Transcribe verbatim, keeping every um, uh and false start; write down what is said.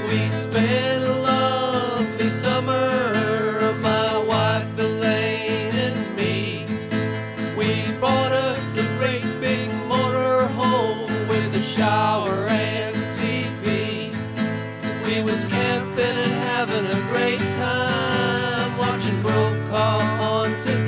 We spent a lovely summer, my wife Elaine and me. We bought us a great big motor home with a shower and T V. We was camping and having a great time, watching Brokaw on T V.